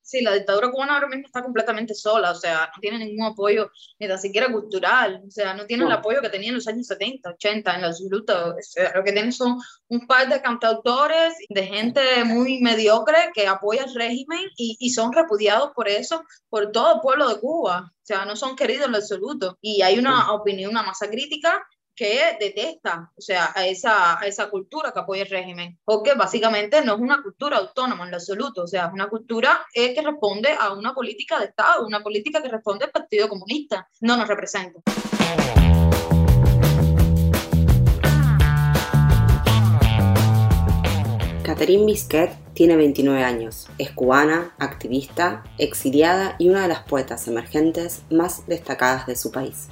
Sí, la dictadura cubana ahora mismo está completamente sola, o sea, no tiene ningún apoyo, ni tan siquiera cultural, o sea, no tiene el apoyo que tenía en los años 70, 80, en lo absoluto. O sea, lo que tienen son un par de cantautores, de gente muy mediocre que apoya el régimen y son repudiados por eso, por todo el pueblo de Cuba, o sea, no son queridos en lo absoluto. Y hay una opinión, una masa crítica que detesta, o sea, a esa cultura que apoya el régimen, porque básicamente no es una cultura autónoma en lo absoluto, o sea, es una cultura que responde a una política de Estado, una política que responde al Partido Comunista, no nos representa. Catherine Bisquet tiene 29 años, es cubana, activista, exiliada y una de las poetas emergentes más destacadas de su país.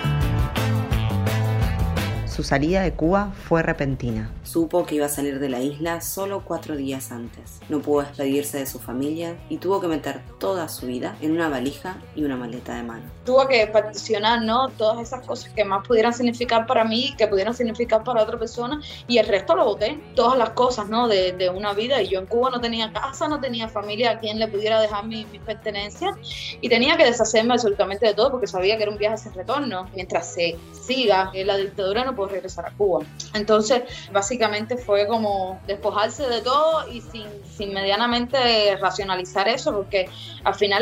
Su salida de Cuba fue repentina. Supo que iba a salir de la isla solo 4 días antes. No pudo despedirse de su familia y tuvo que meter toda su vida en una valija y una maleta de mano. Tuvo que particionar, ¿no?, todas esas cosas que más pudieran significar para mí, que pudieran significar para otra persona, y el resto lo boté. Todas las cosas, ¿no?, de una vida. Y yo en Cuba no tenía casa, no tenía familia a quien le pudiera dejar mis pertenencias, y tenía que deshacerme absolutamente de todo porque sabía que era un viaje sin retorno. Mientras se siga la dictadura no puedo regresar a Cuba. Entonces, básicamente fue como despojarse de todo y sin medianamente racionalizar eso, porque al final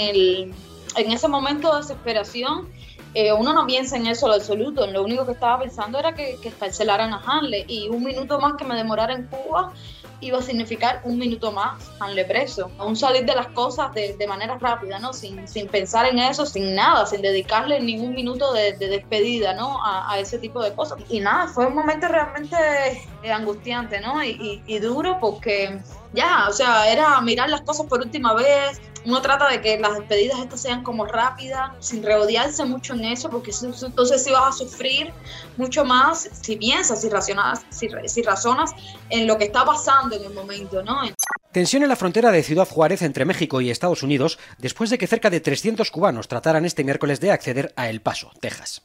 en ese momento de desesperación, uno no piensa en eso en lo absoluto. Lo único que estaba pensando era que escarcelaran a Hanley, y un minuto más que me demorara en Cuba iba a significar un minuto más Hanley preso. Un salir de las cosas de manera rápida, ¿no? Sin pensar en eso, sin nada, sin dedicarle ningún minuto de despedida, ¿no?, a ese tipo de cosas. Y nada, fue un momento realmente angustiante, ¿no? Y duro, porque ya, o sea, era mirar las cosas por última vez. Uno trata de que las despedidas estas sean como rápidas, sin regodearse mucho en eso, porque entonces sí vas a sufrir mucho más si piensas, si razonas en lo que está pasando en el momento, ¿no? Tensión en la frontera de Ciudad Juárez entre México y Estados Unidos después de que cerca de 300 cubanos trataran este miércoles de acceder a El Paso, Texas.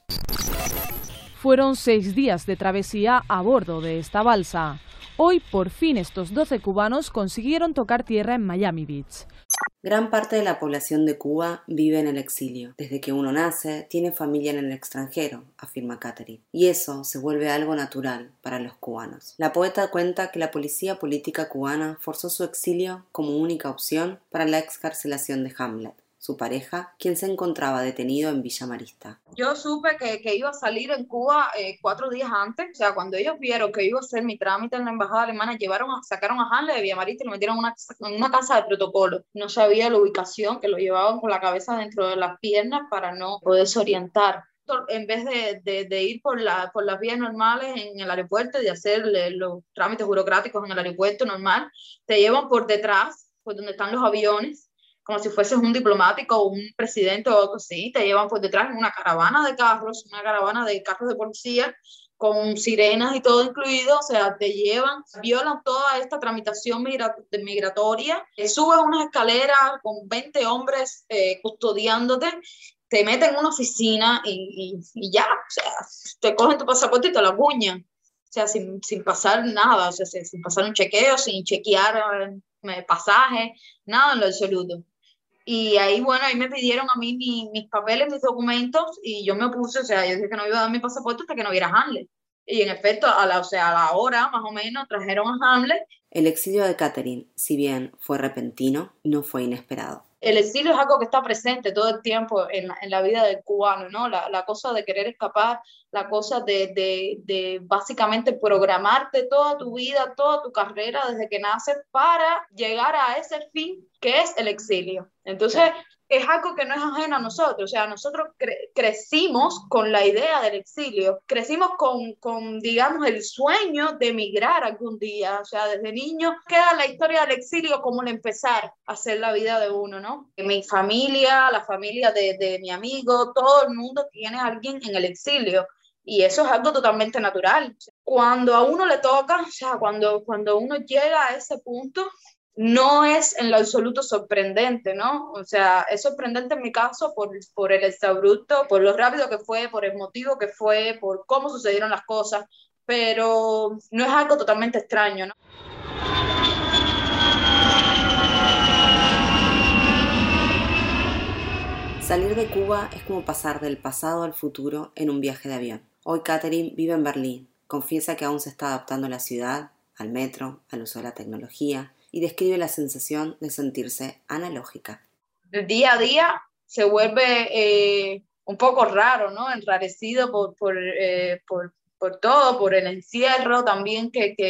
Fueron 6 días de travesía a bordo de esta balsa. Hoy, por fin, estos 12 cubanos consiguieron tocar tierra en Miami Beach. Gran parte de la población de Cuba vive en el exilio. Desde que uno nace, tiene familia en el extranjero, afirma Catherine. Y eso se vuelve algo natural para los cubanos. La poeta cuenta que la policía política cubana forzó su exilio como única opción para la excarcelación de Hamlet, su pareja, quien se encontraba detenido en Villa Marista. Yo supe que iba a salir en Cuba 4 días antes. O sea, cuando ellos vieron que iba a hacer mi trámite en la embajada alemana, sacaron a Hanley de Villa Marista y lo metieron en una casa de protocolo. No sabía la ubicación, que lo llevaban con la cabeza dentro de las piernas para no poderse orientar. En vez de ir por las vías normales en el aeropuerto y de hacer los trámites burocráticos en el aeropuerto normal, te llevan por detrás, por donde están los aviones, como si fueses un diplomático o un presidente o algo así. Te llevan por detrás en una caravana de carros de policía, con sirenas y todo incluido. O sea, te llevan, violan toda esta tramitación migratoria, subes unas escaleras con 20 hombres custodiándote, te meten en una oficina y ya, o sea, te cogen tu pasaporte y te lo acuñan. O sea, sin pasar nada, o sea, sin pasar un chequeo, sin chequear pasaje, nada en lo absoluto. Y ahí, bueno, ahí me pidieron a mí mis papeles, mis documentos, y yo me opuse. O sea, yo dije que no iba a dar mi pasaporte hasta que no viera Hanley. Y en efecto, a la hora más o menos, trajeron a Hanley. El exilio de Catherine, si bien fue repentino, no fue inesperado. El exilio es algo que está presente todo el tiempo en la vida del cubano, ¿no? La cosa de querer escapar, la cosa de básicamente programarte toda tu vida, toda tu carrera desde que naces para llegar a ese fin que es el exilio. Entonces, es algo que no es ajeno a nosotros. O sea, nosotros crecimos con la idea del exilio, crecimos con, digamos, el sueño de emigrar algún día. O sea, desde niño queda la historia del exilio como el empezar a hacer la vida de uno, ¿no? Mi familia, la familia de mi amigo, todo el mundo tiene a alguien en el exilio. Y eso es algo totalmente natural. Cuando a uno le toca, o sea, cuando uno llega a ese punto, no es en lo absoluto sorprendente, ¿no? O sea, es sorprendente en mi caso por el exabrupto, por lo rápido que fue, por el motivo que fue, por cómo sucedieron las cosas, pero no es algo totalmente extraño, ¿no? Salir de Cuba es como pasar del pasado al futuro en un viaje de avión. Hoy Catherine vive en Berlín, confiesa que aún se está adaptando a la ciudad, al metro, al uso de la tecnología y describe la sensación de sentirse analógica. El día a día se vuelve un poco raro, ¿no? Enrarecido por todo, por el encierro también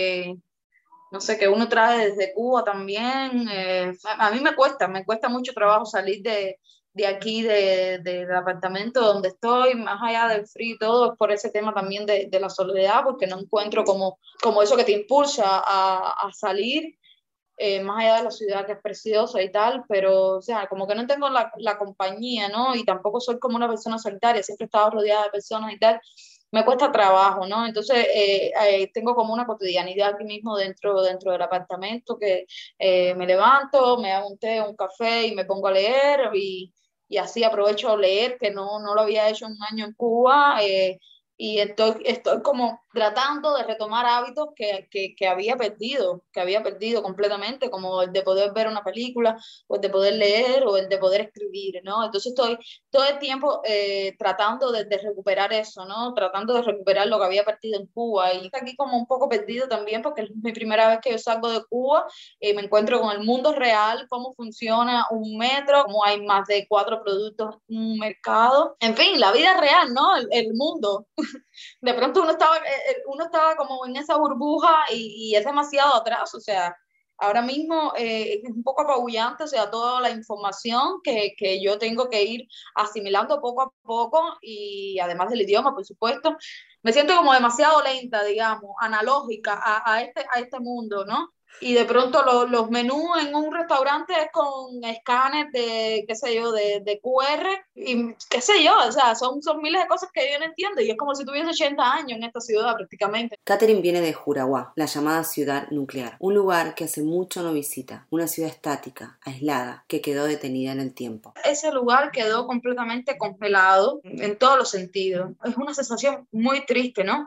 no sé, que uno trae desde Cuba también. A mí me cuesta mucho trabajo salir de aquí, del apartamento donde estoy, más allá del frío y todo, es por ese tema también de la soledad, porque no encuentro como eso que te impulsa a salir, más allá de la ciudad que es preciosa y tal, pero o sea, como que no tengo la compañía, ¿no? Y tampoco soy como una persona solitaria, siempre he estado rodeada de personas y tal, me cuesta trabajo, ¿no? Entonces tengo como una cotidianidad aquí mismo dentro del apartamento que me levanto, me hago un té, un café y me pongo a leer y así aprovecho a leer, que no lo había hecho un año en Cuba, y estoy como tratando de retomar hábitos que había perdido completamente, como el de poder ver una película, o el de poder leer, o el de poder escribir, ¿no? Entonces estoy todo el tiempo tratando de recuperar eso, ¿no? Tratando de recuperar lo que había perdido en Cuba, y aquí como un poco perdido también, porque es mi primera vez que yo salgo de Cuba, me encuentro con el mundo real, cómo funciona un metro, cómo hay más de 4 productos en un mercado, en fin, la vida real, ¿no? El mundo. De pronto uno estaba como en esa burbuja y es demasiado atrás, o sea, ahora mismo es un poco apabullante, o sea, toda la información que yo tengo que ir asimilando poco a poco, y además del idioma, por supuesto, me siento como demasiado lenta, digamos, analógica a este mundo, ¿no? Y de pronto los menús en un restaurante es con escáner de, qué sé yo, de QR, y qué sé yo, o sea, son miles de cosas que yo no entiendo, y es como si tuviese 80 años en esta ciudad prácticamente. Catherine viene de Juraguá, la llamada ciudad nuclear, un lugar que hace mucho no visita, una ciudad estática, aislada, que quedó detenida en el tiempo. Ese lugar quedó completamente congelado en todos los sentidos. Es una sensación muy triste, ¿no?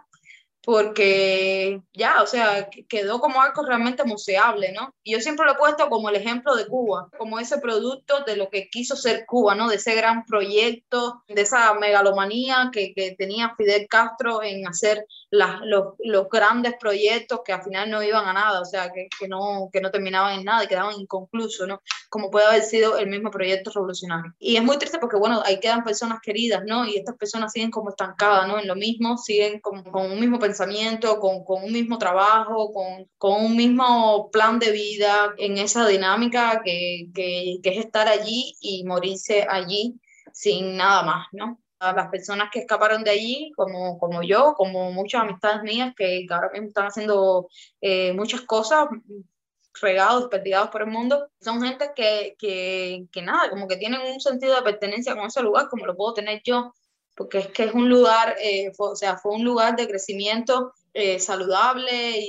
Porque ya, o sea, quedó como algo realmente museable, ¿no? Y yo siempre lo he puesto como el ejemplo de Cuba, como ese producto de lo que quiso ser Cuba, ¿no? De ese gran proyecto, de esa megalomanía que tenía Fidel Castro en hacer los grandes proyectos que al final no iban a nada, o sea, que no terminaban en nada y quedaban inconclusos, ¿no? Como puede haber sido el mismo proyecto revolucionario. Y es muy triste porque, bueno, ahí quedan personas queridas, ¿no? Y estas personas siguen como estancadas, ¿no? En lo mismo, siguen con un mismo pensamiento, con un mismo trabajo, con un mismo plan de vida, en esa dinámica que es estar allí y morirse allí sin nada más, ¿no? A las personas que escaparon de allí, como yo, como muchas amistades mías que ahora mismo están haciendo muchas cosas, regados, desperdigados por el mundo, son gente que nada, como que tienen un sentido de pertenencia con ese lugar, como lo puedo tener yo, porque es que es un lugar, fue un lugar de crecimiento saludable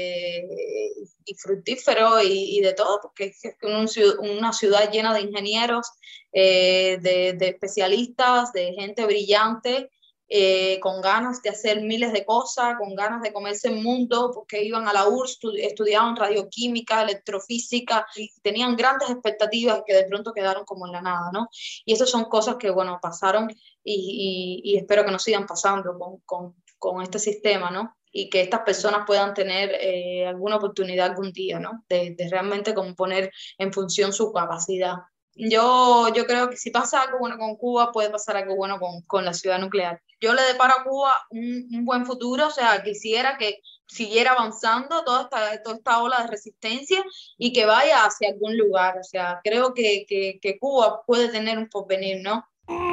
y fructífero y de todo, porque es una ciudad llena de ingenieros, de especialistas, de gente brillante, con ganas de hacer miles de cosas, con ganas de comerse el mundo, porque iban a la URSS, estudiaban radioquímica, electrofísica, y tenían grandes expectativas que de pronto quedaron como en la nada, ¿no? Y esas son cosas que, bueno, pasaron y espero que no sigan pasando con este sistema, ¿no? Y que estas personas puedan tener alguna oportunidad algún día, ¿no? De realmente como poner en función su capacidad. Yo creo que si pasa algo bueno con Cuba, puede pasar algo bueno con la ciudad nuclear. Yo le deparo a Cuba un buen futuro, o sea, quisiera que siguiera avanzando toda esta ola de resistencia y que vaya hacia algún lugar. O sea, creo que Cuba puede tener un porvenir, ¿no?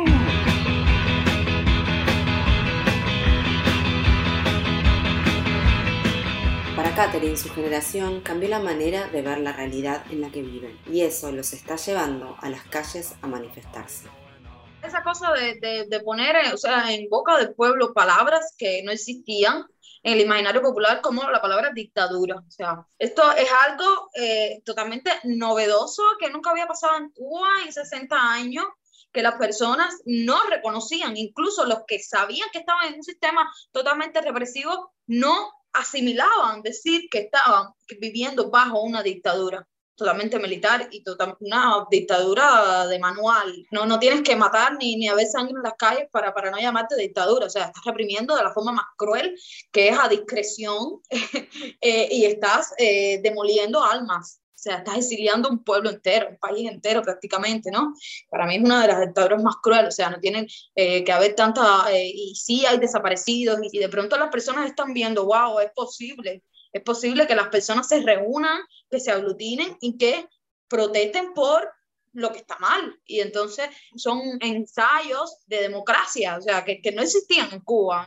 Para Catherine, su generación cambió la manera de ver la realidad en la que viven, y eso los está llevando a las calles a manifestarse. Esa cosa de poner, o sea, en boca del pueblo palabras que no existían en el imaginario popular, como la palabra dictadura. O sea, esto es algo totalmente novedoso que nunca había pasado en Cuba en 60 años, que las personas no reconocían, incluso los que sabían que estaban en un sistema totalmente represivo, no asimilaban decir que estaban viviendo bajo una dictadura. totalmente militar y una dictadura de manual. No tienes que matar ni haber sangre en las calles para no llamarte dictadura. O sea, estás reprimiendo de la forma más cruel, que es a discreción, y estás demoliendo almas. O sea, estás exiliando un pueblo entero, un país entero prácticamente, ¿no? Para mí es una de las dictaduras más crueles. O sea, no tienen que haber tanta... y sí hay desaparecidos y de pronto las personas están viendo, wow, es posible que las personas se reúnan, que se aglutinen y que protesten por lo que está mal. Y entonces son ensayos de democracia, o sea, que no existían en Cuba.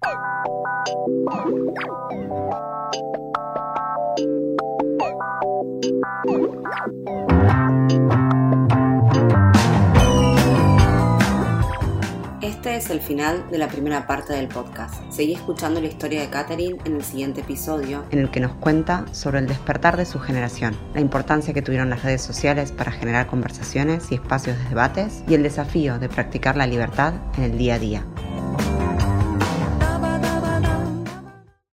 Este es el final de la primera parte del podcast. Seguí escuchando la historia de Catherine en el siguiente episodio, en el que nos cuenta sobre el despertar de su generación, la importancia que tuvieron las redes sociales para generar conversaciones y espacios de debates y el desafío de practicar la libertad en el día a día.